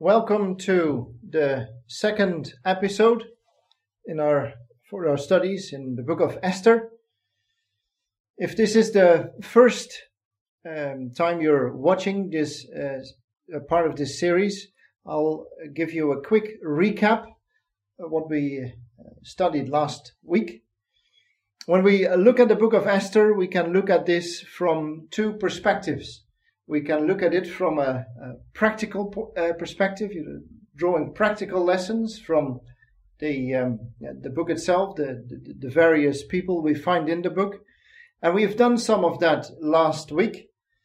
Welcome to the second episode for our studies in the book of Esther. If this is the first time you're watching this part of this series, I'll give you a quick recap of what we studied last week. When we look at the book of Esther, we can look at this from two perspectives. We can look at it from a practical perspective, drawing practical lessons from the book itself, the various people we find in the book. And we've done some of that last week.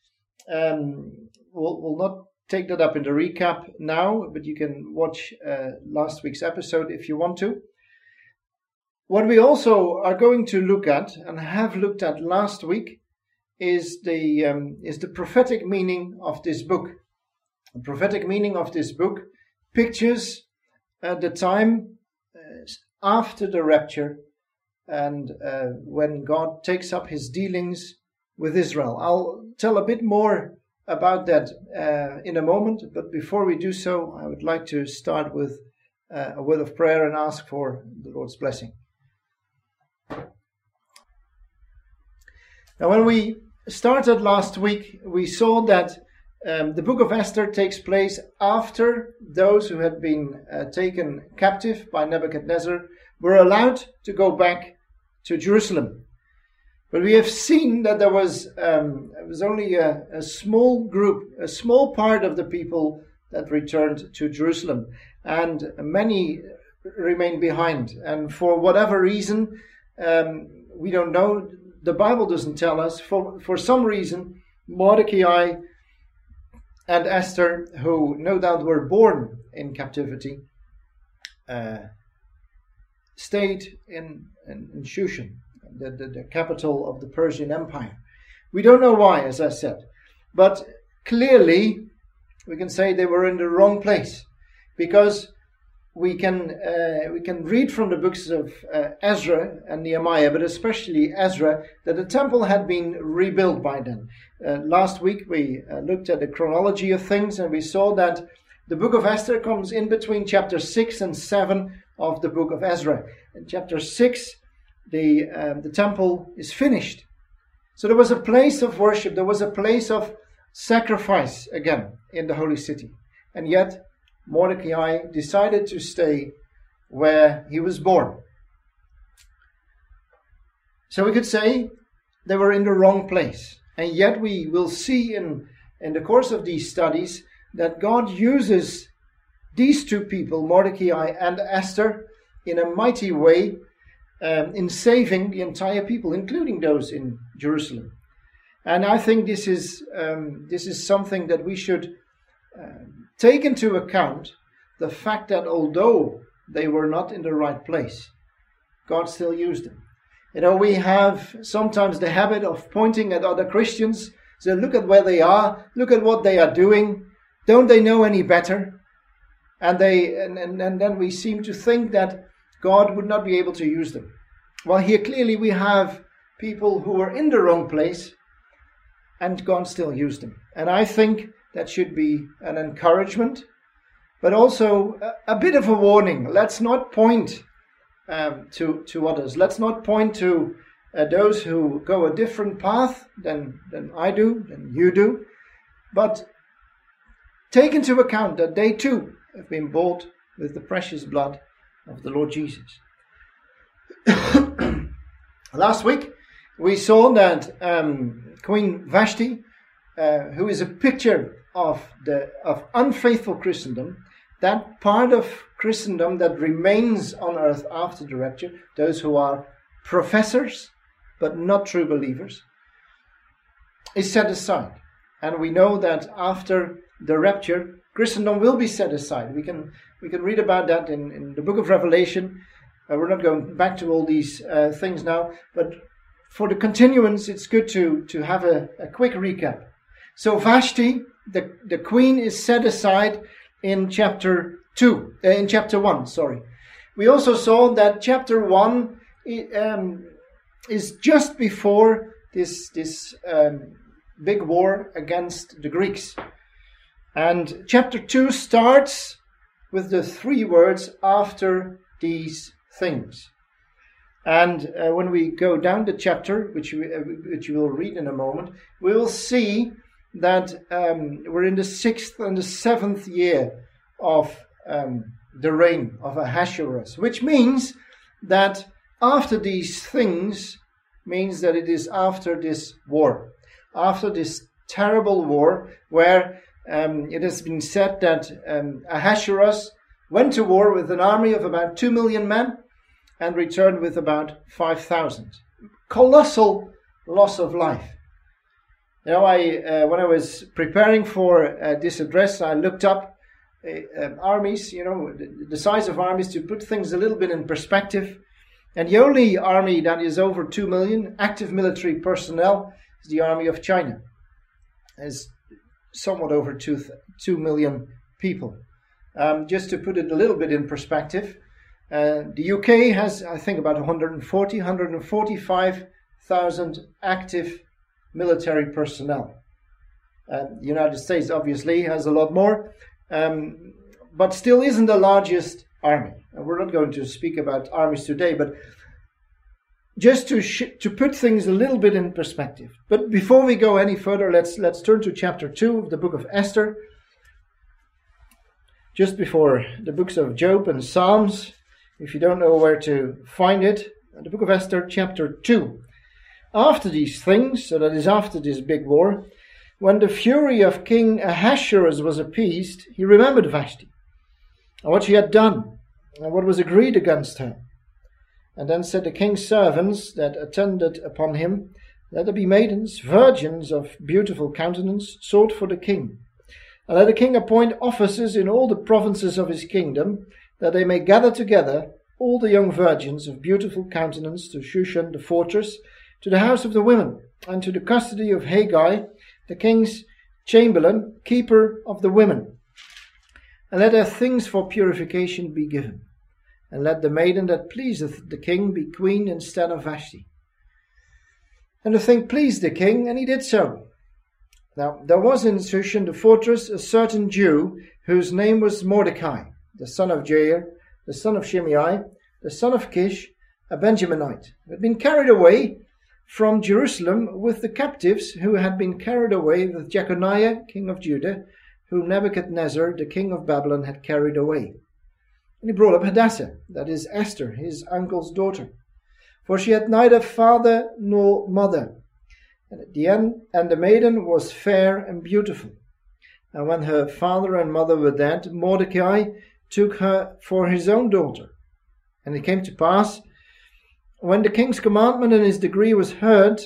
We'll not take that up in the recap now, but you can watch last week's episode if you want to. What we also are going to look at, and have looked at last week, is the prophetic meaning of this book. The prophetic meaning of this book pictures the time after the rapture and when God takes up his dealings with Israel. I'll tell a bit more about that in a moment, but before we do so, I would like to start with a word of prayer and ask for the Lord's blessing. Now, when we started last week, we saw that the book of Esther takes place after those who had been taken captive by Nebuchadnezzar were allowed to go back to Jerusalem. But we have seen that there was only a small group, a small part of the people that returned to Jerusalem, and many remained behind. And for whatever reason, we don't know. The Bible doesn't tell us. For some reason, Mordecai and Esther, who no doubt were born in captivity, stayed in Shushan, the capital of the Persian Empire. We don't know why, as I said, but clearly we can say they were in the wrong place, because we can read from the books of Ezra and Nehemiah, but especially Ezra, that the temple had been rebuilt by then. Last week we looked at the chronology of things, and we saw that the book of Esther comes in between chapter 6 and 7 of the book of Ezra. In chapter 6, the temple is finished. So there was a place of worship, there was a place of sacrifice again in the holy city. And yet Mordecai decided to stay where he was born. So we could say they were in the wrong place. And yet we will see in the course of these studies that God uses these two people, Mordecai and Esther, in a mighty way in saving the entire people, including those in Jerusalem. And I think this is something that we should take into account, the fact that although they were not in the right place, God still used them. You know, we have sometimes the habit of pointing at other Christians, so look at where they are, look at what they are doing, don't they know any better? And then we seem to think that God would not be able to use them. Well, here clearly we have people who were in the wrong place, and God still used them. And I think that should be an encouragement, but also a bit of a warning. Let's not point to others. Let's not point to those who go a different path than I do, than you do. But take into account that they too have been bought with the precious blood of the Lord Jesus. Last week we saw that Queen Vashti, who is a picture of unfaithful Christendom, that part of Christendom that remains on earth after the rapture, those who are professors but not true believers, is set aside. And we know that after the rapture, Christendom will be set aside. We can read about that in the book of Revelation. We're not going back to all these things now, but for the continuance, it's good to have a quick recap. So Vashti, the queen, is set aside in chapter 1. We also saw that chapter 1 is just before this big war against the Greeks. And chapter 2 starts with the 3 words, after these things. And when we go down the chapter, which we will read in a moment, we will see that we're in the 6th and the 7th year of the reign of Ahasuerus, which means that after these things means that it is after this war, after this terrible war where it has been said that Ahasuerus went to war with an army of about 2 million men and returned with about 5,000. Colossal loss of life. You know, when I was preparing for this address, I looked up armies, you know, the size of armies, to put things a little bit in perspective. And the only army that is over 2 million active military personnel is the army of China. It's somewhat over 2 million people. Just to put it a little bit in perspective, the UK has, I think, about 145,000 active military personnel. The United States obviously has a lot more, but still isn't the largest army. And we're not going to speak about armies today, but just to put things a little bit in perspective. But before we go any further, let's turn to chapter 2 of the book of Esther. Just before the books of Job and Psalms, if you don't know where to find it, the book of Esther, chapter 2. After these things, so that is after this big war, when the fury of King Ahasuerus was appeased, he remembered Vashti, and what she had done, and what was agreed against her. And then said the king's servants that attended upon him, let there be maidens, virgins of beautiful countenance, sought for the king. And let the king appoint officers in all the provinces of his kingdom, that they may gather together all the young virgins of beautiful countenance to Shushan the fortress, to the house of the women, and to the custody of Haggai, the king's chamberlain, keeper of the women. And let their things for purification be given. And let the maiden that pleaseth the king be queen instead of Vashti. And the thing pleased the king, and he did so. Now, there was in Shushan the fortress a certain Jew, whose name was Mordecai, the son of Jair, the son of Shimei, the son of Kish, a Benjaminite, who had been carried away from Jerusalem with the captives who had been carried away with Jeconiah, king of Judah, whom Nebuchadnezzar, the king of Babylon, had carried away. And he brought up Hadassah, that is Esther, his uncle's daughter, for she had neither father nor mother. And at the end, and the maiden was fair and beautiful. And when her father and mother were dead, Mordecai took her for his own daughter. And it came to pass, when the king's commandment and his decree was heard,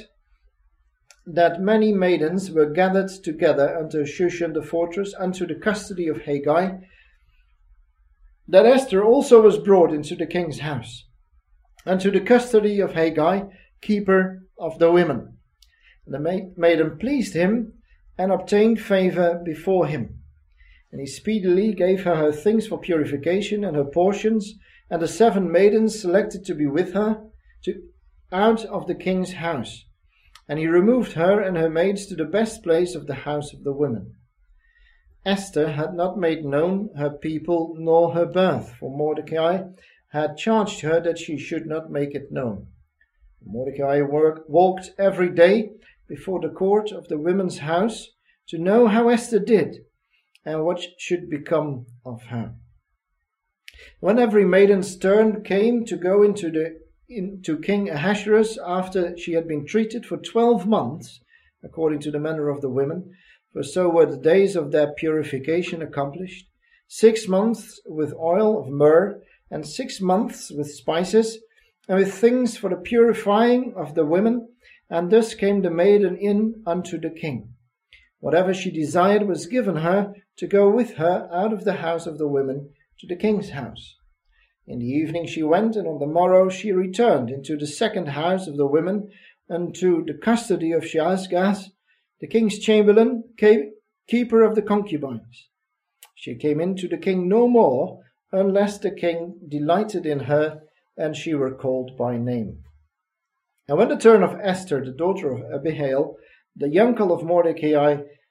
that many maidens were gathered together unto Shushan the fortress, unto the custody of Haggai, that Esther also was brought into the king's house, unto the custody of Haggai, keeper of the women. And the maiden pleased him, and obtained favor before him. And he speedily gave her things for purification, and her portions, and the 7 maidens selected to be with her, out of the king's house. And he removed her and her maids to the best place of the house of the women. Esther had not made known her people nor her birth, for Mordecai had charged her that she should not make it known. Mordecai walked every day before the court of the women's house to know how Esther did and what should become of her. When every maiden's turn came to go into King Ahasuerus, after she had been treated for 12 months, according to the manner of the women, for so were the days of their purification accomplished, 6 months with oil of myrrh, and 6 months with spices, and with things for the purifying of the women, and thus came the maiden in unto the king. Whatever she desired was given her, to go with her out of the house of the women to the king's house. In the evening she went, and on the morrow she returned into the second house of the women, unto the custody of Shaashgaz, the king's chamberlain, keeper of the concubines. She came in to the king no more, unless the king delighted in her, and she were called by name. And when the turn of Esther, the daughter of Abihail, the uncle of Mordecai,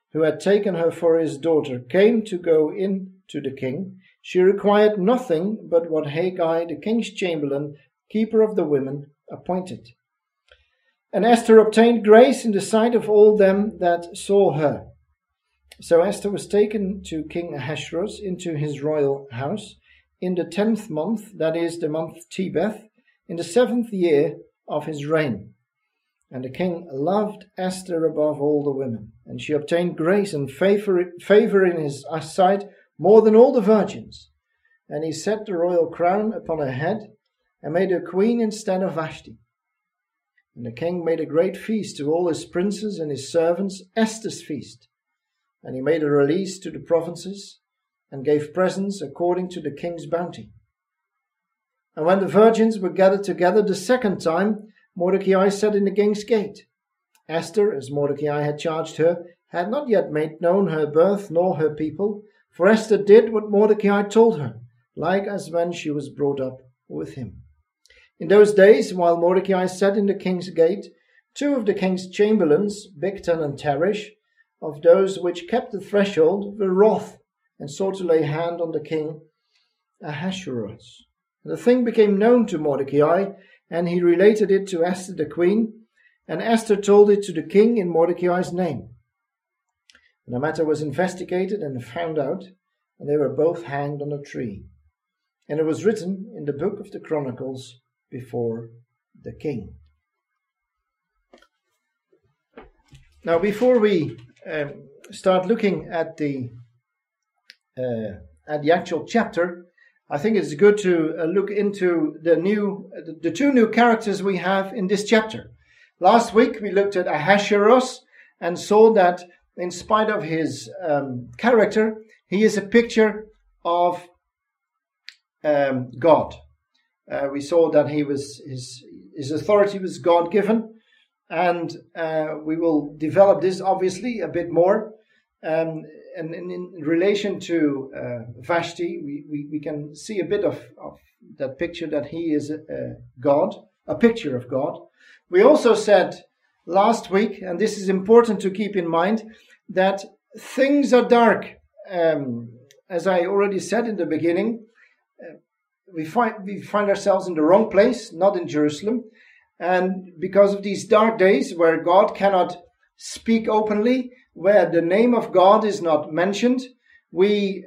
who had taken her for his daughter, came to go in to the king, she required nothing but what Haggai, the king's chamberlain, keeper of the women, appointed. And Esther obtained grace in the sight of all them that saw her. So Esther was taken to King Ahasuerus into his royal house in the 10th month, that is the month Tebeth, in the 7th year of his reign. And the king loved Esther above all the women, and she obtained grace and favor in his sight more than all the virgins. And he set the royal crown upon her head, and made her queen instead of Vashti. And the king made a great feast to all his princes and his servants, Esther's feast. And he made a release to the provinces, and gave presents according to the king's bounty. And when the virgins were gathered together the second time, Mordecai sat in the king's gate. Esther, as Mordecai had charged her, had not yet made known her birth nor her people, for Esther did what Mordecai told her, like as when she was brought up with him. In those days, while Mordecai sat in the king's gate, two of the king's chamberlains, Bigtan and Teresh, of those which kept the threshold, were wroth, and sought to lay hand on the king Ahasuerus. The thing became known to Mordecai, and he related it to Esther the queen, and Esther told it to the king in Mordecai's name. And the matter was investigated and found out, and they were both hanged on a tree. And it was written in the book of the Chronicles before the king. Now, before we start looking at the actual chapter, I think it's good to look into the two new characters we have in this chapter. Last week we looked at Ahasuerus and saw that in spite of his character, he is a picture of God. We saw that his authority was God-given, and we will develop this obviously a bit more. And in relation to Vashti, we can see a bit of that picture that he is God, a picture of God. We also said last week, and this is important to keep in mind, that things are dark. As I already said in the beginning, we find ourselves in the wrong place, not in Jerusalem. And because of these dark days where God cannot speak openly, where the name of God is not mentioned, we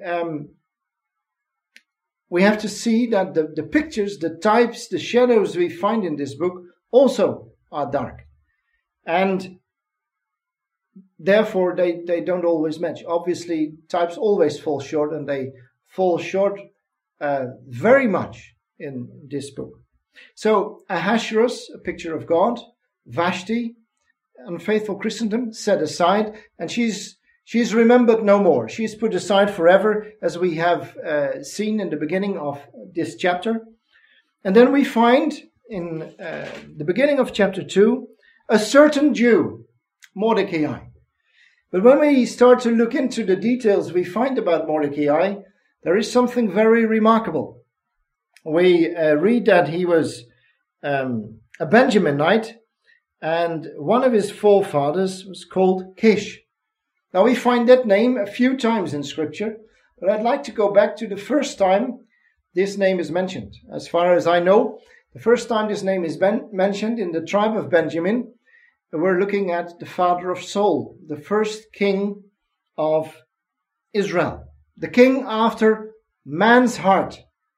have to see that the pictures, the types, the shadows we find in this book also are dark. And therefore they don't always match. Obviously, types always fall short, and they fall short very much in this book. So Ahasuerus, a picture of God, Vashti, unfaithful Christendom, set aside, and she's remembered no more. She's put aside forever, as we have seen in the beginning of this chapter. And then we find in the beginning of chapter 2 a certain Jew, Mordecai. But when we start to look into the details we find about Mordecai, there is something very remarkable. We read that he was a Benjaminite, and one of his forefathers was called Kish. Now we find that name a few times in Scripture, but I'd like to go back to the first time this name is mentioned. As far as I know, the first time this name is mentioned in the tribe of Benjamin, we're looking at the father of Saul, the first king of Israel, the king after man's heart.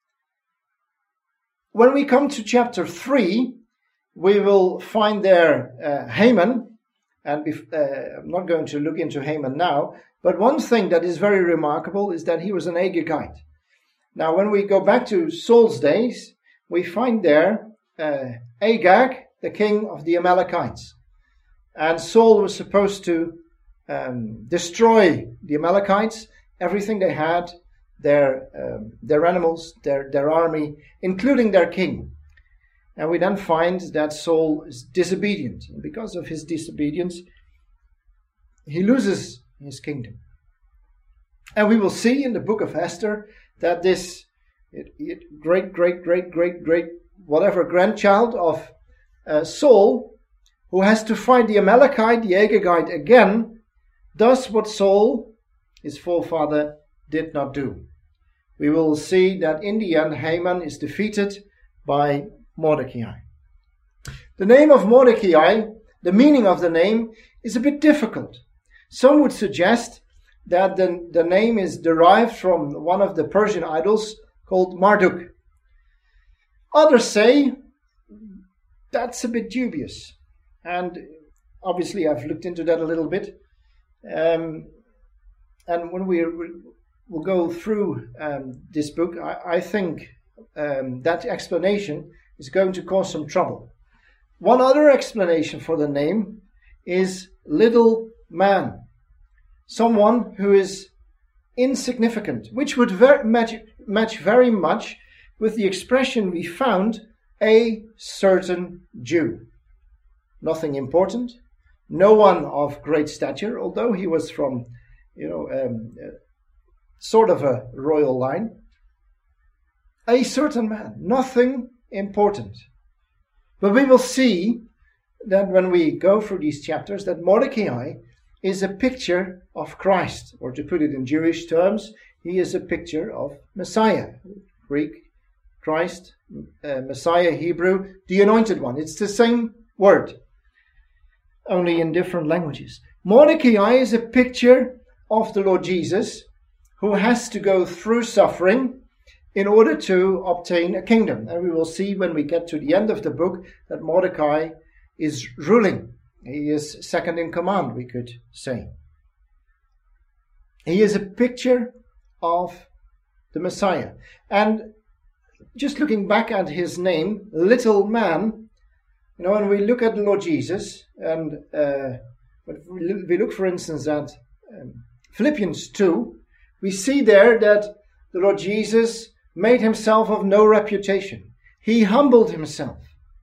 When we come to chapter 3, we will find there Haman, and I'm not going to look into Haman now, but one thing that is very remarkable is that he was an Agagite. Now, when we go back to Saul's days, we find there Agag, the king of the Amalekites. And Saul was supposed to destroy the Amalekites, everything they had, their animals, their army, including their king. And we then find that Saul is disobedient. And because of his disobedience, he loses his kingdom. And we will see in the book of Esther that this great whatever grandchild of Saul, who has to fight the Amalekite, the Agagite again, does what Saul, his forefather, did not do. We will see that in the end Haman is defeated by Mordecai. The name of Mordecai, the meaning of the name, is a bit difficult. Some would suggest that the name is derived from one of the Persian idols called Marduk. Others say that's a bit dubious. And obviously I've looked into that a little bit. And when we'll go through this book, I think that explanation is going to cause some trouble. One other explanation for the name is little man. Someone who is insignificant, which would match very much with the expression we found, a certain Jew. Nothing important, no one of great stature, although he was from, sort of a royal line. A certain man, nothing important. But we will see that when we go through these chapters, that Mordecai is a picture of Christ, or to put it in Jewish terms, he is a picture of Messiah. Greek, Christ, Messiah, Hebrew, the Anointed One. It's the same word, only in different languages. Mordecai is a picture of the Lord Jesus, who has to go through suffering in order to obtain a kingdom. And we will see when we get to the end of the book that Mordecai is ruling. He is second in command, we could say. He is a picture of the Messiah. And just looking back at his name, little man, when we look at the Lord Jesus, and we look, for instance, at Philippians 2, we see there that the Lord Jesus made himself of no reputation. He humbled himself.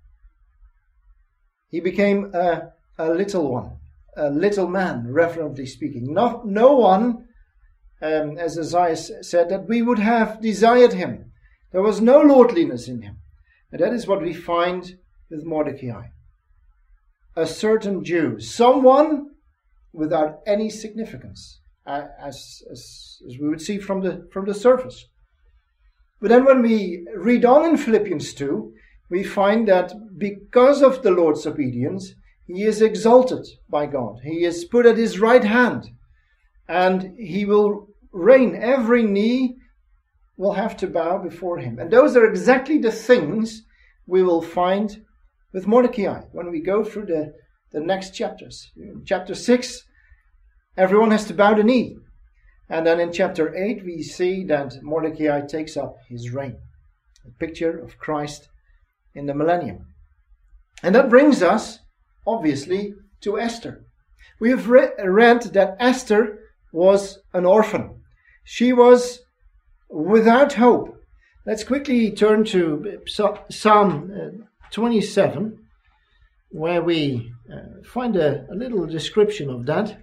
He became a little one, a little man, reverently speaking. No one, as Isaiah said, that we would have desired him. There was no lordliness in him. And that is what we find with Mordecai. A certain Jew, someone without any significance, as we would see from the surface. But then when we read on in Philippians 2, we find that because of the Lord's obedience, he is exalted by God. He is put at his right hand, and he will reign. Every knee will have to bow before him. And those are exactly the things we will find with Mordecai when we go through the next chapters. In chapter 6, everyone has to bow the knee. And then in chapter 8, we see that Mordecai takes up his reign. A picture of Christ in the millennium. And that brings us, obviously, to Esther. We have read that Esther was an orphan. She was without hope. Let's quickly turn to Psalm 27, where we find a little description of that.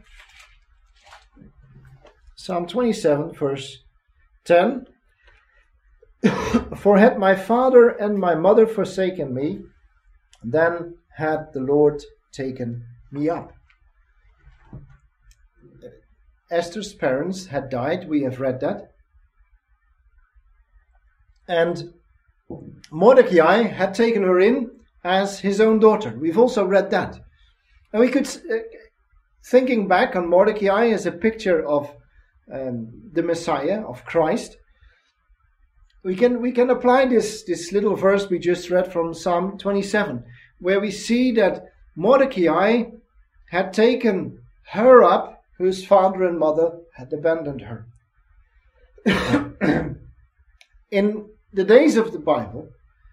Psalm 27, verse 10. For had my father and my mother forsaken me, then had the Lord taken me up. Esther's parents had died, we have read that. And Mordecai had taken her in as his own daughter. We've also read that. And we could, thinking back on Mordecai as a picture of the Messiah, of Christ, we can apply this little verse we just read from Psalm 27, where we see that Mordecai had taken her up, whose father and mother had abandoned her. In the days of the Bible,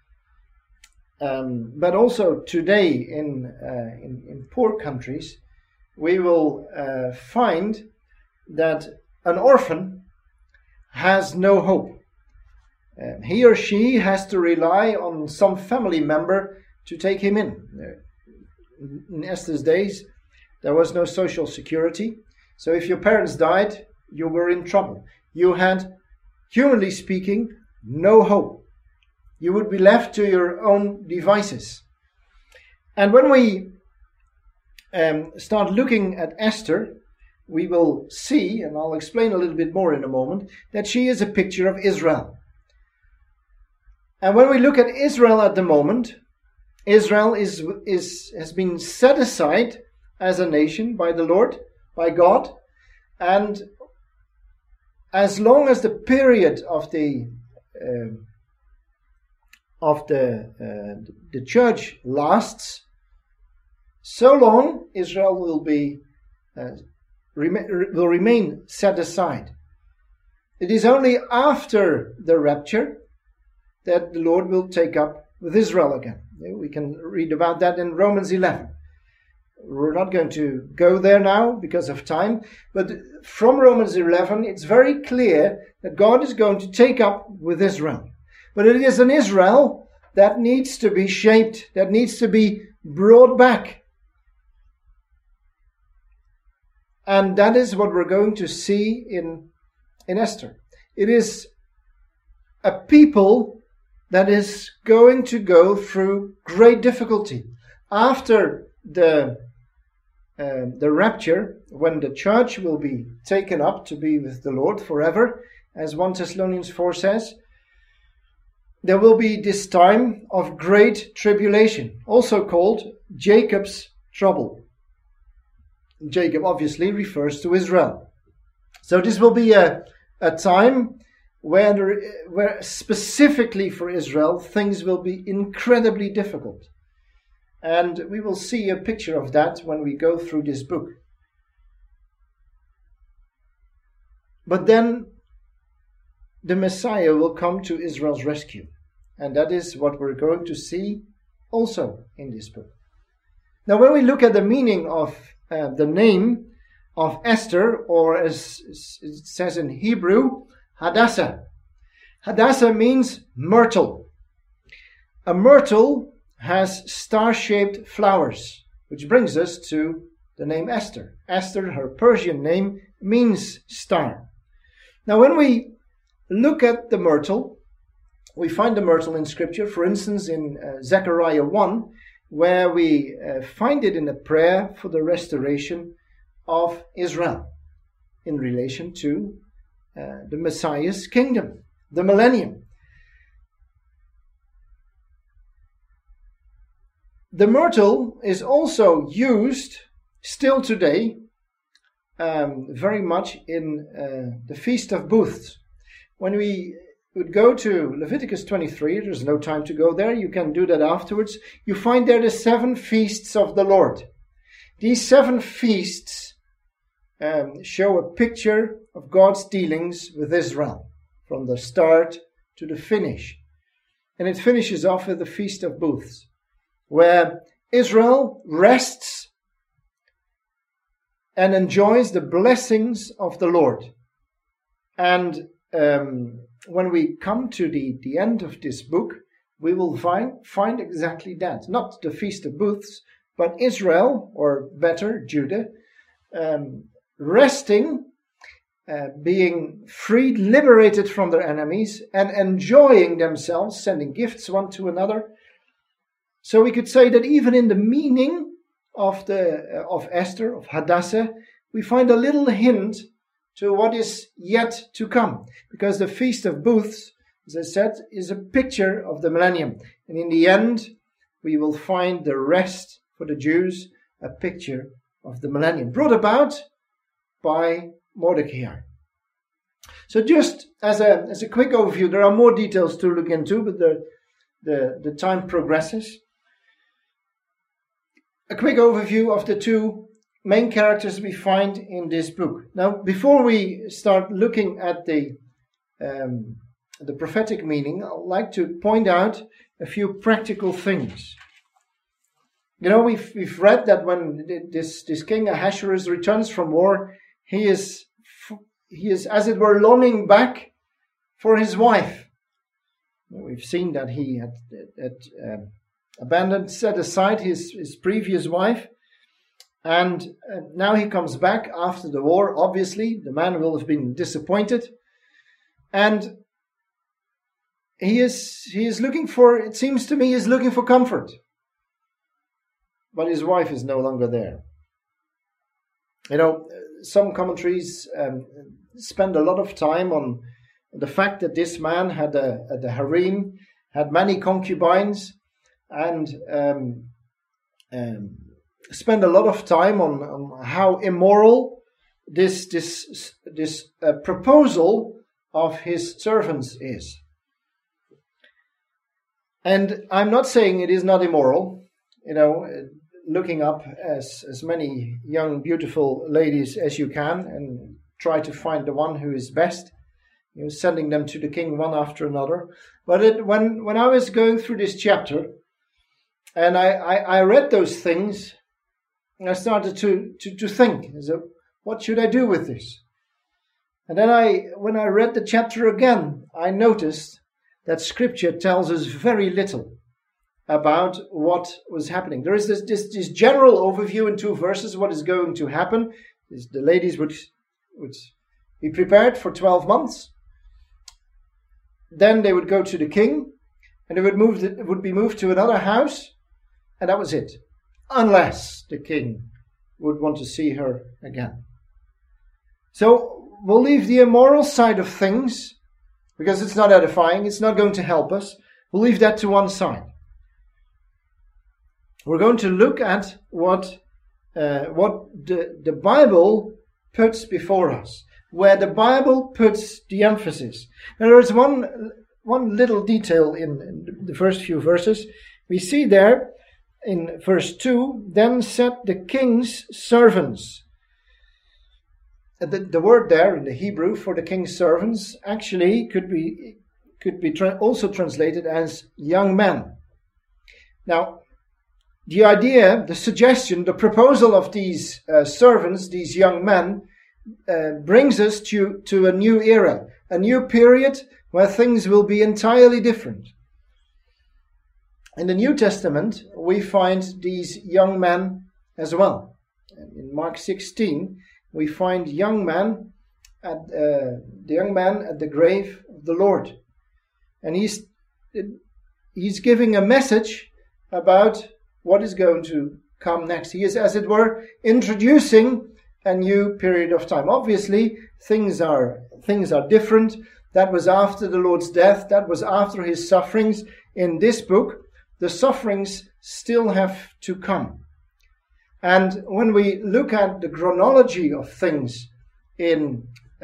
but also today in poor countries, we will find that an orphan has no hope. He or she has to rely on some family member to take him in. In Esther's days, there was no social security. So if your parents died, you were in trouble. You had, humanly speaking, no hope. You would be left to your own devices. And when we start looking at Esther, we will see, and I'll explain a little bit more in a moment, that she is a picture of Israel. And when we look at Israel at the moment, Israel has been set aside as a nation by the Lord, by God, and as long as the period of the church lasts, so long Israel will remain set aside. It is only after the rapture that the Lord will take up with Israel again. We can read about that in Romans 11. We're not going to go there now because of time, but from Romans 11 it's very clear that God is going to take up with Israel. But it is an Israel that needs to be shaped, that needs to be brought back. And that is what we're going to see in Esther. It is a people that is going to go through great difficulty. After the rapture, when the church will be taken up to be with the Lord forever, as 1 Thessalonians 4 says, there will be this time of great tribulation, also called Jacob's trouble. Jacob obviously refers to Israel. So this will be a time where specifically for Israel things will be incredibly difficult. And we will see a picture of that when we go through this book. But then the Messiah will come to Israel's rescue. And that is what we're going to see also in this book. Now when we look at the meaning of the name of Esther, or as it says in Hebrew, Hadassah. Hadassah means myrtle. A myrtle has star-shaped flowers, which brings us to the name Esther. Esther, her Persian name, means star. Now when we look at the myrtle, we find the myrtle in Scripture, for instance in Zechariah 1, where we find it in a prayer for the restoration of Israel in relation to the Messiah's kingdom, the millennium. The myrtle is also used still today very much in the Feast of Booths. When we would go to Leviticus 23, there's no time to go there, you can do that afterwards. You find there the 7 feasts of the Lord. These 7 feasts show a picture of God's dealings with Israel from the start to the finish. And it finishes off with the Feast of Booths, where Israel rests and enjoys the blessings of the Lord. And when we come to the end of this book, we will find exactly that. Not the Feast of Booths, but Israel, or better, Judah, resting, being freed, liberated from their enemies, and enjoying themselves, sending gifts one to another. So we could say that even in the meaning of Esther, of Hadassah, we find a little hint to what is yet to come. Because the Feast of Booths, as I said, is a picture of the millennium. And in the end, we will find the rest for the Jews, a picture of the millennium, brought about by Mordecai. So just as a quick overview, there are more details to look into, but the time progresses. A quick overview of the 2 main characters we find in this book. Now, before we start looking at the prophetic meaning, I'd like to point out a few practical things. You know, we've read that when this King Ahasuerus returns from war, he is, as it were, longing back for his wife. We've seen that he had abandoned, set aside his previous wife, and now he comes back after the war. Obviously, the man will have been disappointed, and he is looking for, it seems to me, he's looking for comfort. But his wife is no longer there. You know, some commentaries spend a lot of time on the fact that this man had a harem, had many concubines, and spend a lot of time on how immoral this proposal of his servants is. And I'm not saying it is not immoral, looking up as many young, beautiful ladies as you can and try to find the one who is best, sending them to the king one after another. But when I was going through this chapter and I read those things, I started to think, what should I do with this? And then when I read the chapter again, I noticed that Scripture tells us very little about what was happening. There is this general overview in 2 verses, what is going to happen. The ladies would be prepared for 12 months. Then they would go to the king, and it would be moved to another house, and that was it. Unless the king would want to see her again. So we'll leave the immoral side of things, because it's not edifying, it's not going to help us. We'll leave that to one side. We're going to look at what the Bible puts before us, where the Bible puts the emphasis. Now there is one little detail in the first few verses. We see there in verse 2, then said the king's servants. The word there in the Hebrew for the king's servants actually could be also translated as young men. Now, the idea, the suggestion, the proposal of these servants, these young men, brings us to a new era, a new period where things will be entirely different. In the New Testament, we find these young men as well. In Mark 16, we find the young man at the grave of the Lord, and he's giving a message about what is going to come next. He is, as it were, introducing a new period of time. Obviously, things are different. That was after the Lord's death. That was after his sufferings. In this book, the sufferings still have to come. And when we look at the chronology of things in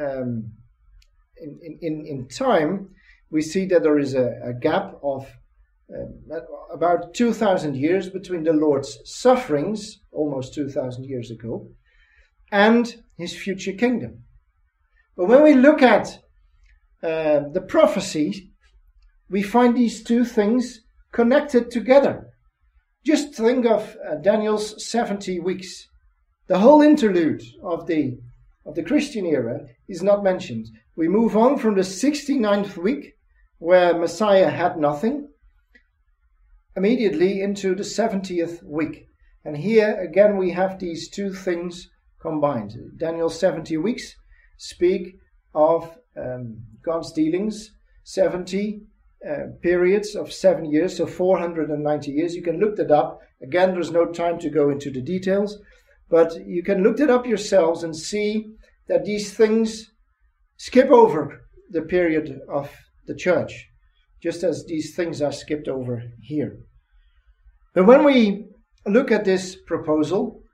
time, we see that there is a gap of about 2,000 years between the Lord's sufferings, almost 2,000 years ago, and his future kingdom. But when we look at the prophecy, we find these two things connected together. Just think of Daniel's 70 weeks. The whole interlude of the Christian era is not mentioned. We move on from the 69th week, where Messiah had nothing, immediately into the 70th week. And here again we have these two things combined. Daniel's 70 weeks speak of God's dealings, 70 periods of 7 years, so 490 years. You can look that up. Again, there's no time to go into the details, but you can look that up yourselves and see that these things skip over the period of the church, just as these things are skipped over here. But when we look at this proposal,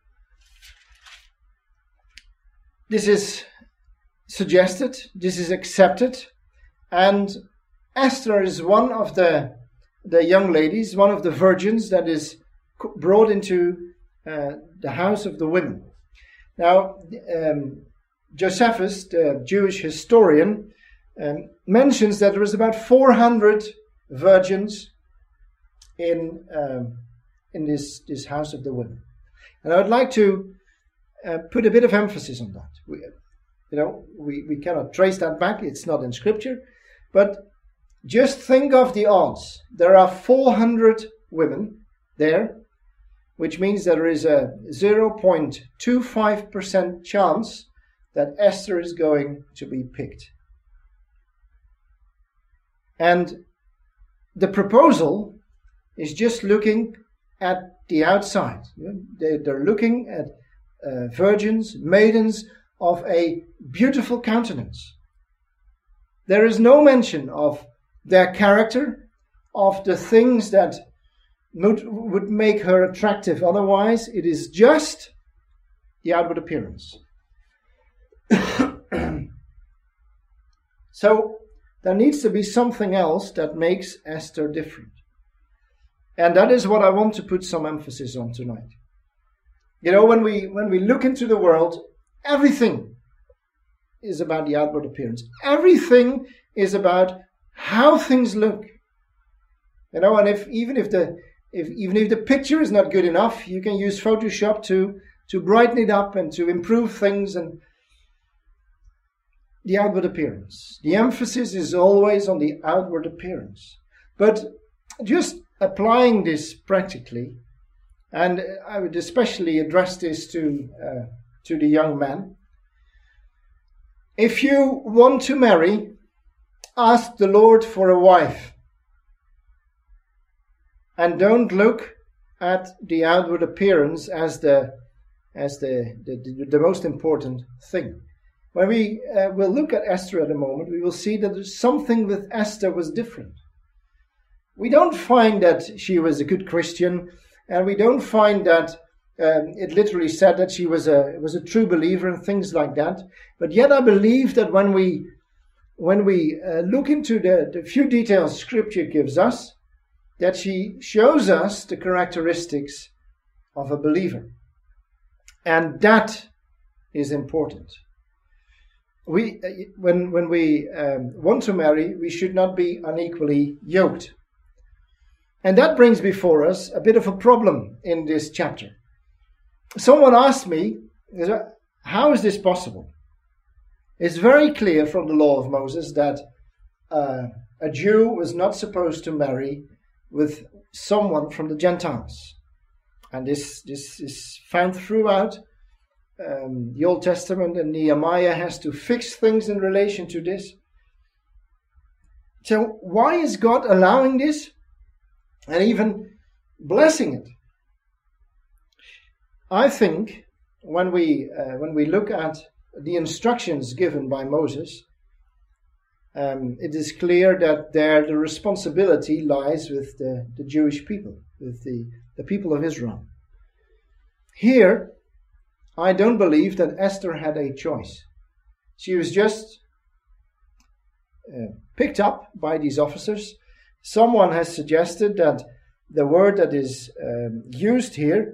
this is suggested, this is accepted, and Esther is one of the young ladies, one of the virgins that is brought into the house of the women. Now, Josephus, the Jewish historian, mentions that there is about 400 virgins in this house of the women. And I would like to put a bit of emphasis on that. We cannot trace that back, it's not in Scripture, but just think of the odds. There are 400 women there, which means that there is a 0.25% chance that Esther is going to be picked. And the proposal is just looking at the outside. They're looking at virgins, maidens of a beautiful countenance. There is no mention of their character, of the things that would make her attractive. Otherwise, it is just the outward appearance. So there needs to be something else that makes Esther different. And that is what I want to put some emphasis on tonight. You know, when we look into the world, everything is about the outward appearance. Everything is about how things look. You know, and even if the picture is not good enough, you can use Photoshop to brighten it up and to improve things and the outward appearance. The emphasis is always on the outward appearance. But just applying this practically, and I would especially address this to the young man. If you want to marry, ask the Lord for a wife. And don't look at the outward appearance as the most important thing. When we will look at Esther at a moment, we will see that there's something with Esther was different. We don't find that she was a good Christian, and we don't find that it literally said that she was a true believer and things like that. But yet I believe that when we look into the few details Scripture gives us, that she shows us the characteristics of a believer. And that is important. When we want to marry, we should not be unequally yoked. And that brings before us a bit of a problem in this chapter. Someone asked me, how is this possible? It's very clear from the law of Moses that a Jew was not supposed to marry with someone from the Gentiles. And this is found throughout the Old Testament, and Nehemiah has to fix things in relation to this. So why is God allowing this and even blessing it? I think when we look at the instructions given by Moses, it is clear that the responsibility lies with the Jewish people, with the people of Israel. Here, I don't believe that Esther had a choice. She was just picked up by these officers. Someone has suggested that the word that is used here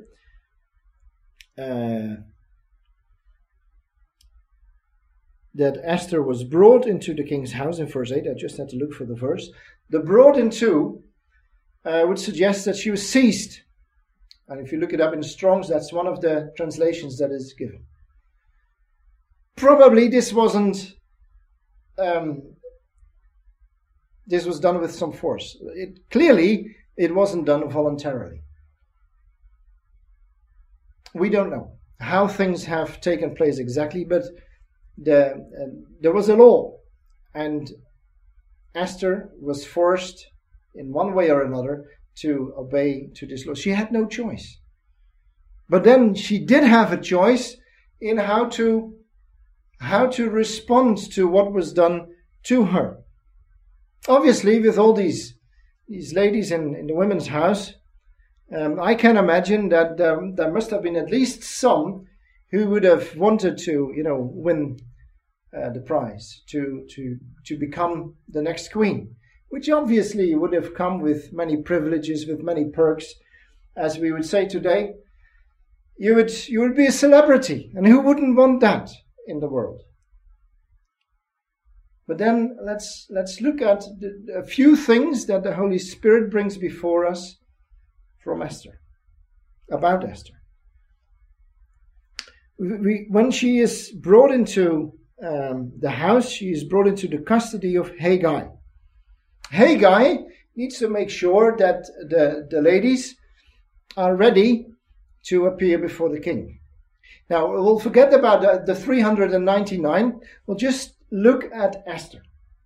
that Esther was brought into the king's house in verse 8. I just had to look for the verse. The brought into would suggest that she was seized. And if you look it up in Strong's, that's one of the translations that is given. Probably this wasn't. This was done with some force. Clearly, it wasn't done voluntarily. We don't know how things have taken place exactly, but there was a law, and Esther was forced in one way or another to obey to this law. She had no choice. But then she did have a choice in how to respond to what was done to her. Obviously, with all these ladies in the women's house, I can imagine that there must have been at least some who would have wanted to, win the prize, to become the next queen, which obviously would have come with many privileges, with many perks, as we would say today. You would be a celebrity, and who wouldn't want that in the world? But then let's look at a few things that the Holy Spirit brings before us from Esther, about Esther. When she is brought into the house, she is brought into the custody of Haggai. Haggai needs to make sure that the ladies are ready to appear before the king. Now, we'll forget about the 399. We'll just look at Esther.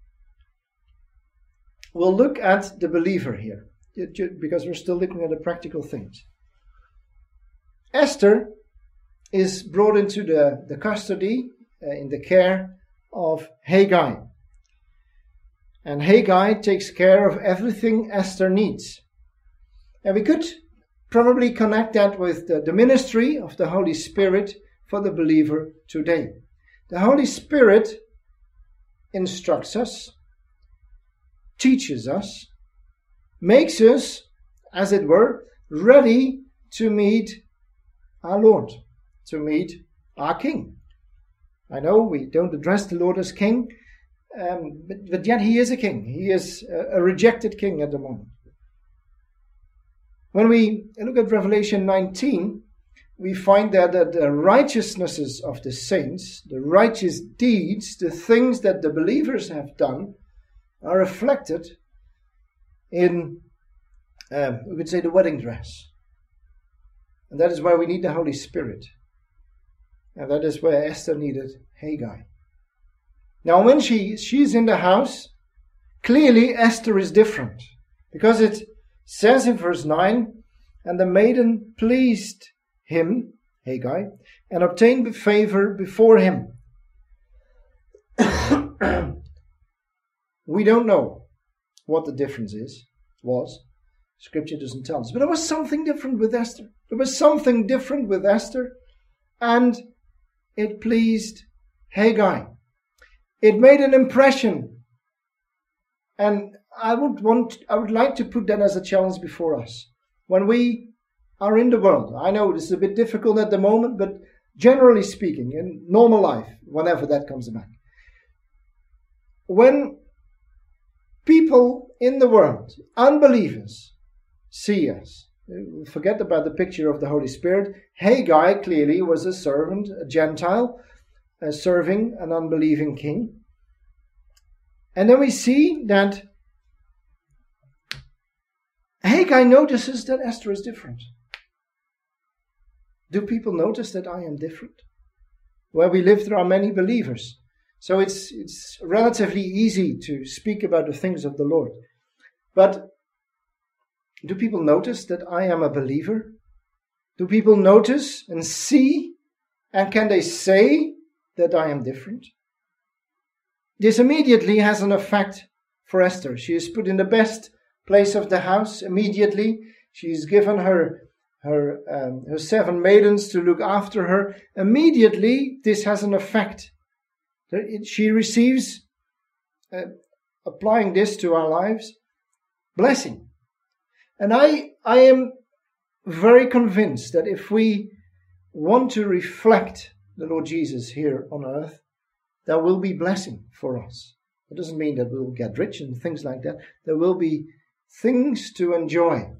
We'll look at the believer here, because we're still looking at the practical things. Esther is brought into the custody in the care of Haggai. And Haggai takes care of everything Esther needs. And we could probably connect that with the ministry of the Holy Spirit for the believer today. The Holy Spirit instructs us, teaches us, makes us, as it were, ready to meet our Lord, to meet our King. I know we don't address the Lord as King, but yet He is a King. He is a rejected King at the moment. When we look at Revelation 19, we find that the righteousnesses of the saints, the righteous deeds, the things that the believers have done, are reflected in, we could say, the wedding dress. And that is why we need the Holy Spirit. And that is where Esther needed Haggai. Now, when she's in the house, clearly Esther is different. Because it says in verse 9, and the maiden pleased him, Haggai, and obtained favor before him. We don't know what the difference was. Scripture doesn't tell us. But there was something different with Esther. There was something different with Esther, and it pleased Haggai. It made an impression. And I would like to put that as a challenge before us. When we are in the world, I know this is a bit difficult at the moment, but generally speaking, in normal life, whenever that comes back, when people in the world, unbelievers, see us, forget about the picture of the Holy Spirit. Haggai clearly was a servant, a Gentile, serving an unbelieving king. And then we see that Haggai notices that Esther is different. Do people notice that I am different? Where we live, there are many believers. So it's relatively easy to speak about the things of the Lord. But do people notice that I am a believer? Do people notice and see? And can they say that I am different? This immediately has an effect for Esther. She is put in the best place of the house immediately. She is given her 7 maidens to look after her. Immediately, this has an effect. She receives, applying this to our lives, blessing. And I am very convinced that if we want to reflect the Lord Jesus here on earth, there will be blessing for us. It doesn't mean that we'll get rich and things like that. There will be things to enjoy.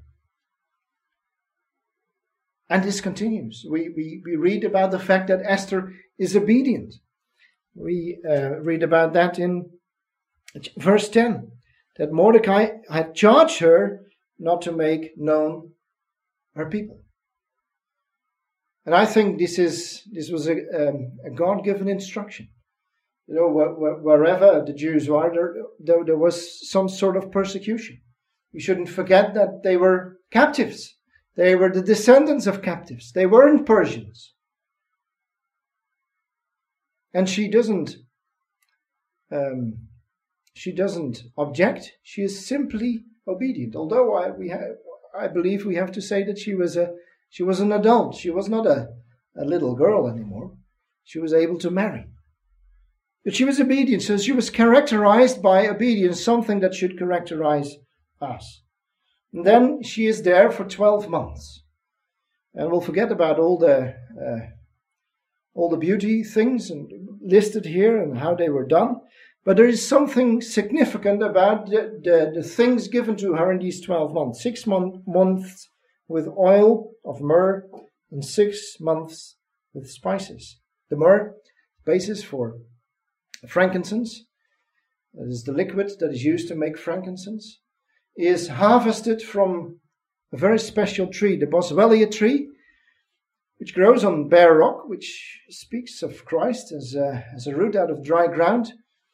And this continues. We read about the fact that Esther is obedient. We read about that in verse 10, that Mordecai had charged her not to make known her people. And I think this was a God-given instruction. You know, wherever the Jews were, there was some sort of persecution. We shouldn't forget that they were captives. They were the descendants of captives. They weren't Persians. And she doesn't object. She is simply obedient. Although I believe we have to say that she was an adult. She was not a little girl anymore. She was able to marry. But she was obedient. So she was characterized by obedience, something that should characterize us. And then she is there for 12 months. And we'll forget about all the beauty things and listed here and how they were done. But there is something significant about the things given to her in these 12 months. 6 months with oil of myrrh and 6 months with spices. The myrrh, basis for frankincense, that is the liquid that is used to make frankincense, is harvested from a very special tree, the boswellia tree, which grows on bare rock, which speaks of Christ as a root out of dry ground.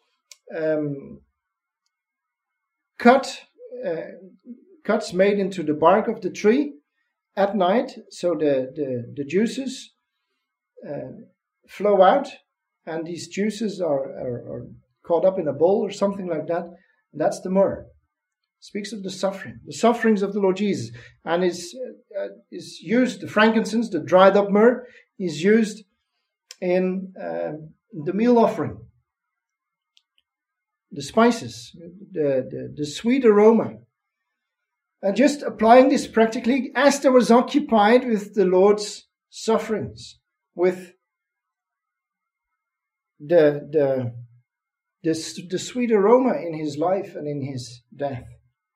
Cuts made into the bark of the tree at night, so the juices flow out, and these juices are caught up in a bowl or something like that. That's the myrrh. It speaks of the sufferings of the Lord Jesus, and is used. The frankincense, the dried up myrrh, is used in the meal offering. The spices, the sweet aroma. And just applying this practically, Esther was occupied with the Lord's sufferings, with the sweet aroma in his life and in his death.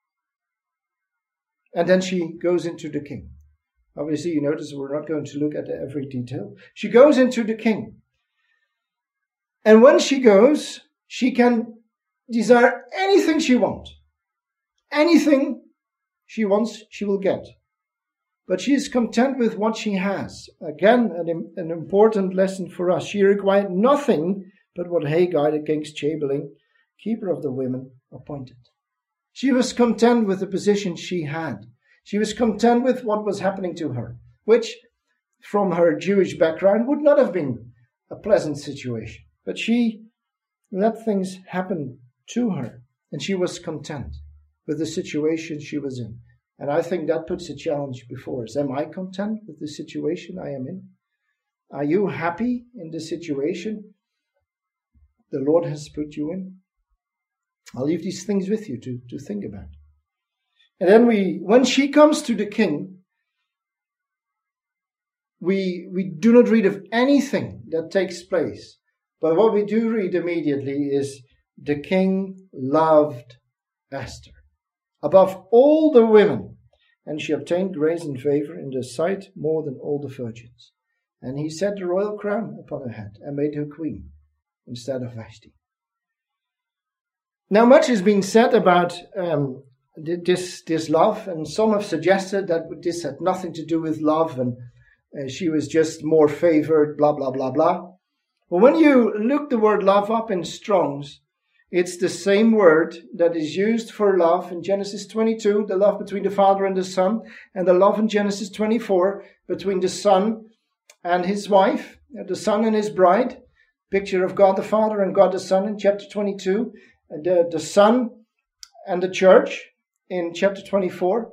And then she goes into the king. Obviously, you notice we're not going to look at every detail. She goes into the king. And when she goes, she can desire anything she wants. Anything she wants, she will get. But she is content with what she has. Again, an important lesson for us. She required nothing but what Haggai, the king's chamberlain, keeper of the women, appointed. She was content with the position she had. She was content with what was happening to her, which, from her Jewish background, would not have been a pleasant situation. But she let things happen to her, and she was content with the situation she was in. And I think that puts a challenge before us. Am I content with the situation I am in? Are you happy in the situation the Lord has put you in? I'll leave these things with you to think about. And then when she comes to the king, we do not read of anything that takes place. But what we do read immediately is the king loved Esther above all the women, and she obtained grace and favor in the sight more than all the virgins. And he set the royal crown upon her head and made her queen instead of Vashti. Now, much has been said about this love, and some have suggested that this had nothing to do with love, and she was just more favored, blah, blah, blah, blah. But when you look the word love up in Strong's, it's the same word that is used for love in Genesis 22, the love between the Father and the Son, and the love in Genesis 24 between the Son and his wife, the Son and his bride, picture of God the Father and God the Son in chapter 22, the Son and the church in chapter 24.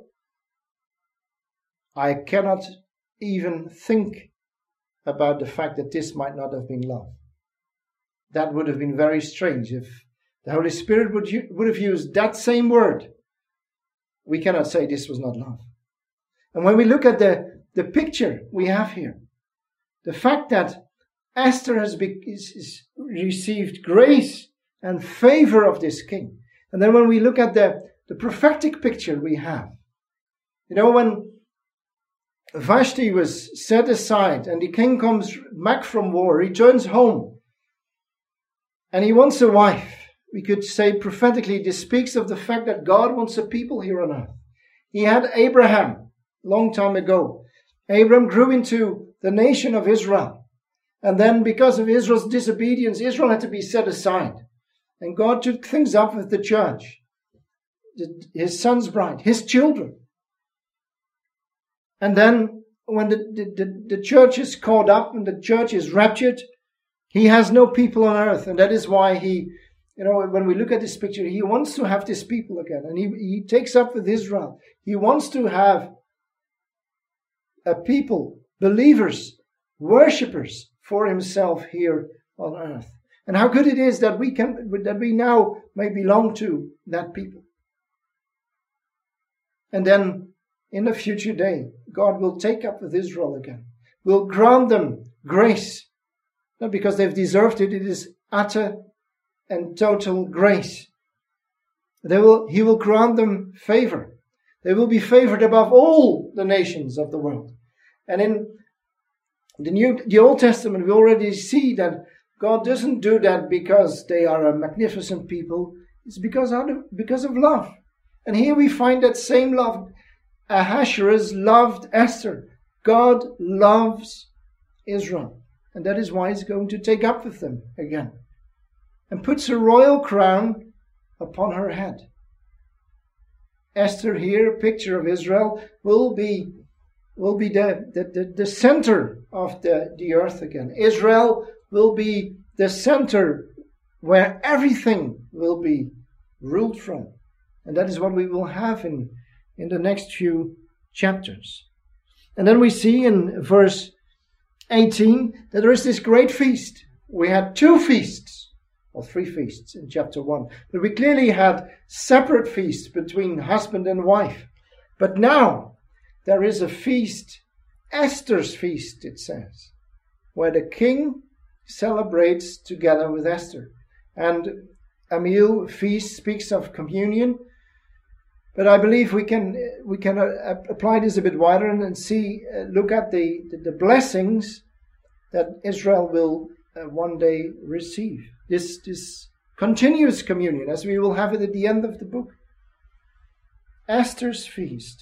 I cannot even think about the fact that this might not have been love. That would have been very strange if the Holy Spirit would have used that same word. We cannot say this was not love. And when we look at the picture we have here, the fact that Esther has received grace and favor of this king. And then when we look at the prophetic picture we have, when Vashti was set aside and the king comes back from war, returns home, and he wants a wife. We could say prophetically, this speaks of the fact that God wants a people here on earth. He had Abraham long time ago. Abraham grew into the nation of Israel. And then because of Israel's disobedience, Israel had to be set aside. And God took things up with the church, his son's bride, his children. And then when the church is caught up and the church is raptured, he has no people on earth. And that is why he, when we look at this picture, he wants to have this people again. And he takes up with Israel. He wants to have a people, believers, worshippers for himself here on earth. And how good it is that we now may belong to that people. And then in the future day, God will take up with Israel again. Will grant them grace. Not because they've deserved it. It is utter and total grace. He will grant them favor. They will be favored above all the nations of the world. And in the Old Testament, we already see that God doesn't do that because they are a magnificent people. It's because of love. And here we find that same love. Ahasuerus loved Esther. God loves Israel. And that is why he's going to take up with them again. And puts a royal crown upon her head. Esther here, a picture of Israel, will be the center of the earth again. Israel will be the center where everything will be ruled from. And that is what we will have in the next few chapters. And then we see in verse 18 that there is this great feast. We had 2 feasts, or 3 feasts in chapter 1. But we clearly had separate feasts between husband and wife. But now there is a feast, Esther's feast, it says, where the king celebrates together with Esther. And Emil feast speaks of communion. But I believe we can apply this a bit wider and see, look at the blessings that Israel will one day receive. This continuous communion, as we will have it at the end of the book. Esther's feast.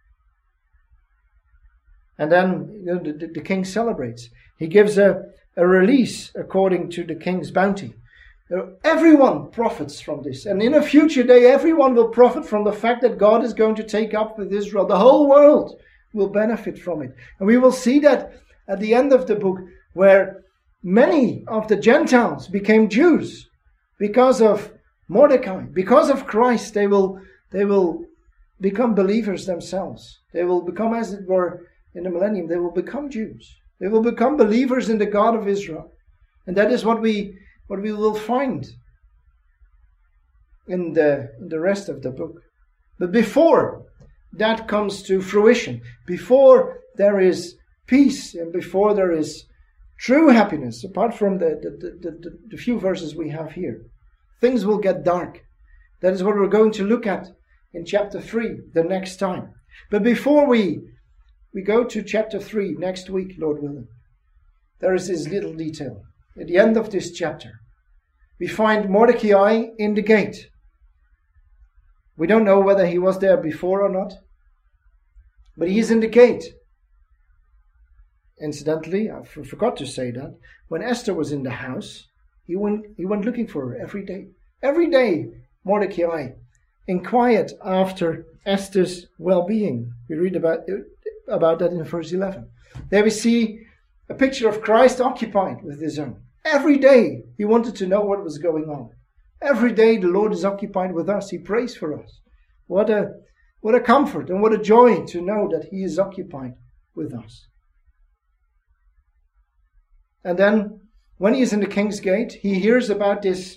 And then the king celebrates. He gives a release according to the king's bounty. Everyone profits from this. And in a future day, everyone will profit from the fact that God is going to take up with Israel. The whole world will benefit from it. And we will see that at the end of the book, where many of the Gentiles became Jews because of Mordecai, because of Christ. They will become believers themselves. They will become, as it were, in the millennium, they will become Jews. They will become believers in the God of Israel. And that is what we will find in the rest of the book. But before that comes to fruition, before there is peace and before there is true happiness, apart from the few verses we have here, things will get dark. That is what we're going to look at in chapter 3 the next time. But before we go to chapter 3 next week, Lord willing, there is this little detail. At the end of this chapter, we find Mordecai in the gate. We don't know whether he was there before or not, but he is in the gate. Incidentally, I forgot to say that when Esther was in the house, he went looking for her every day. Every day, Mordecai inquired after Esther's well-being. We read about that in verse 11. There we see a picture of Christ occupied with his own. Every day he wanted to know what was going on. Every day the Lord is occupied with us. He prays for us. What a comfort and what a joy to know that he is occupied with us. And then when he is in the king's gate, he hears about these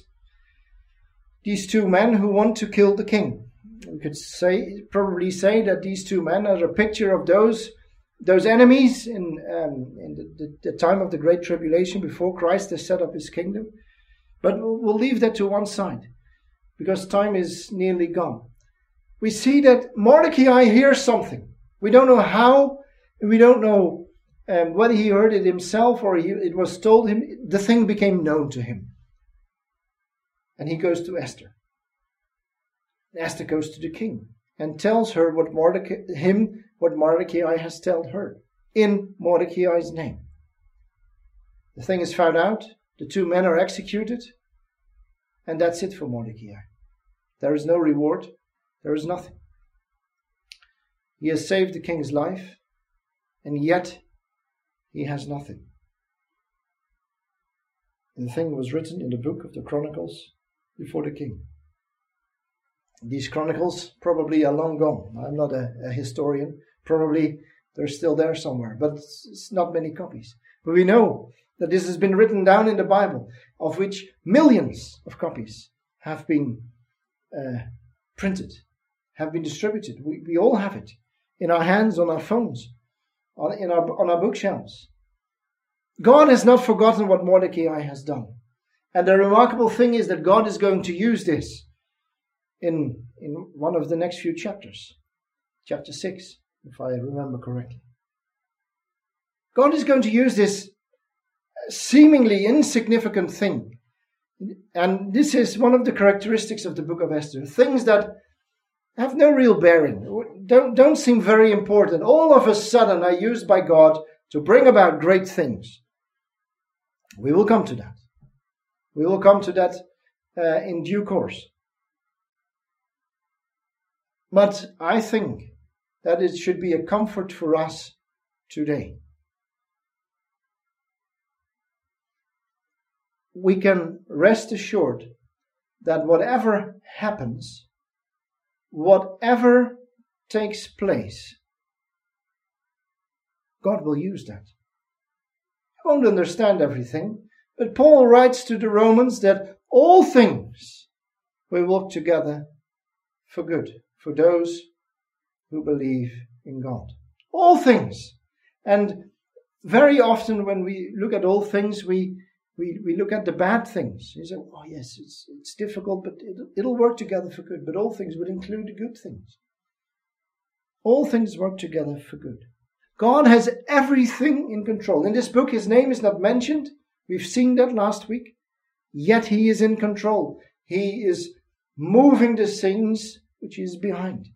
2 men who want to kill the king. We could probably say that these 2 men are a picture of those enemies in the time of the Great Tribulation before Christ has set up his kingdom. But we'll leave that to one side because time is nearly gone. We see that Mordecai hears something. We don't know how, and we don't know whether he heard it himself or it was told him. The thing became known to him. And he goes to Esther. Esther goes to the king and tells her what Mordecai has told her in Mordecai's name. The thing is found out, the 2 men are executed, and that's it for Mordecai. There is no reward, there is nothing. He has saved the king's life, and yet he has nothing. And the thing was written in the book of the Chronicles before the king. These chronicles probably are long gone. I'm not a historian. Probably they're still there somewhere, but it's not many copies. But we know that this has been written down in the Bible, of which millions of copies have been printed, have been distributed. We all have it in our hands, on our phones, on our bookshelves. God has not forgotten what Mordecai has done. And the remarkable thing is that God is going to use this in one of the next few chapters. Chapter 6, if I remember correctly. God is going to use this seemingly insignificant thing. And this is one of the characteristics of the book of Esther. Things that have no real bearing, don't seem very important, all of a sudden are used by God to bring about great things. We will come to that. We will come to that in due course. But I think that it should be a comfort for us today. we can rest assured that whatever happens, whatever takes place, God will use that. I won't understand everything, but Paul writes to the Romans that all things will work together for good, for those who believe in God. All things. And very often when we look at all things, we look at the bad things. You say, oh yes, it's difficult, but it'll work together for good. But all things would include the good things. All things work together for good. God has everything in control. In this book, his name is not mentioned. We've seen that last week. Yet he is in control. He is moving the things which is behind.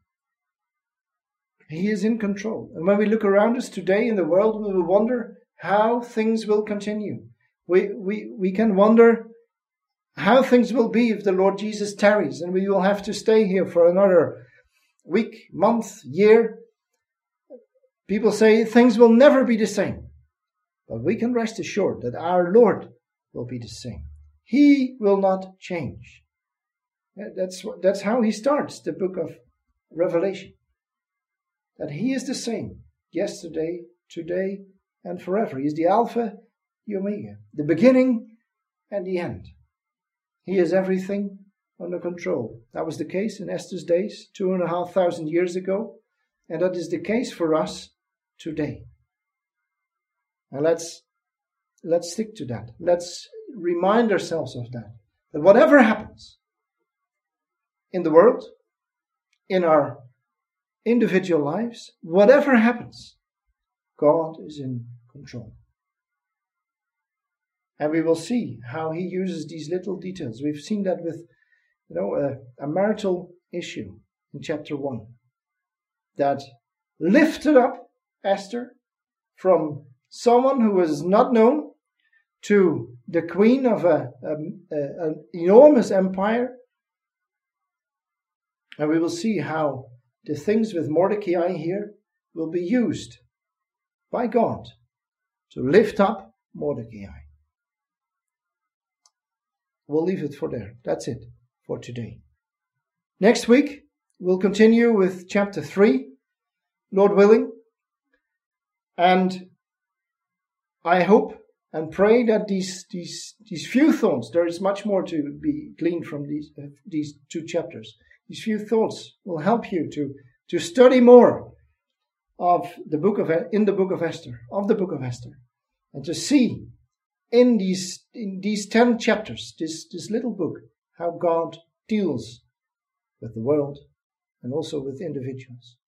He is in control. And when we look around us today in the world, we will wonder how things will continue. We can wonder how things will be if the Lord Jesus tarries and we will have to stay here for another week, month, year. People say things will never be the same. But we can rest assured that our Lord will be the same. He will not change. That's how he starts the book of Revelation. That he is the same yesterday, today, and forever. He is the Alpha, the Omega, the beginning and the end. He has everything under control. That was the case in Esther's days, 2,500 years ago, and that is the case for us today. And let's stick to that. Let's remind ourselves of that. That whatever happens in the world, in our individual lives, whatever happens, God is in control. And we will see how he uses these little details. We've seen that with a marital issue in chapter 1 that lifted up Esther from someone who was not known to the queen of an enormous empire. And we will see how the things with Mordecai here will be used by God to lift up Mordecai. We'll leave it for there. That's it for today. Next week, we'll continue with chapter 3, Lord willing. And I hope and pray that these few thoughts, there is much more to be gleaned from these two chapters. These few thoughts will help you to study more of the book of Esther, and to see in these 10 chapters, this little book, how God deals with the world and also with individuals.